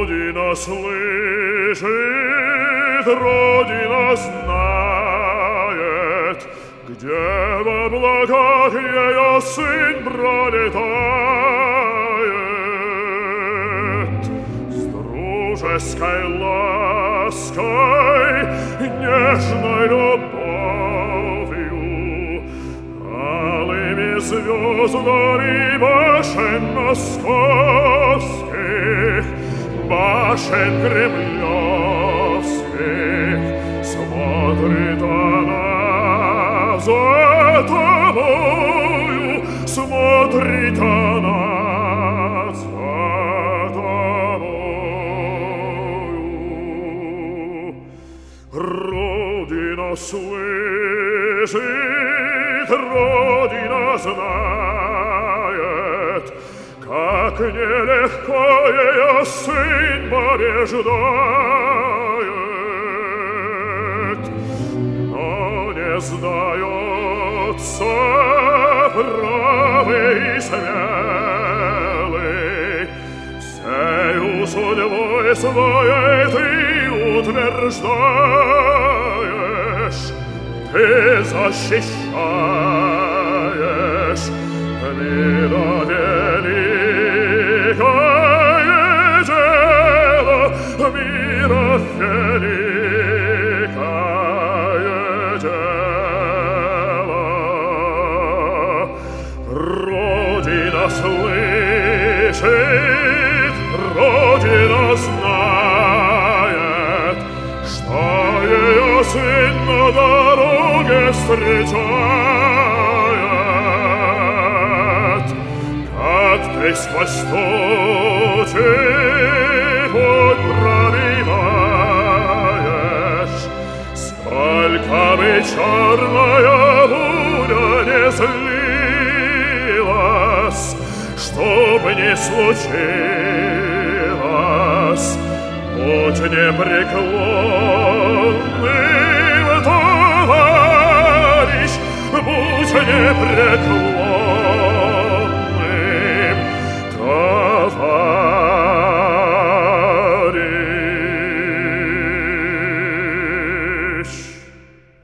Родина слышит, Родина знает, где в облаках ее сын пролетает. С дружеской лаской, нежной любовью, алыми звездами башен московских, башен кремлевских, смотрит она за тобою, смотрит она за тобою. Родина слышит, Родина знает, как нелегко ее сын побеждает, но не сдается правый и смелый, всею судьбой своей ты утверждаешь, ты защищаешь мира великое дело, мира великое дело. Родина слышит, Родина знает, что ее сын на дороге встречает, как ты сквозь тучи путь пробиваешь, сколько бы черная буря не злилась, чтоб не случилось, будь непреклонным, товарищ, будь непреклонным.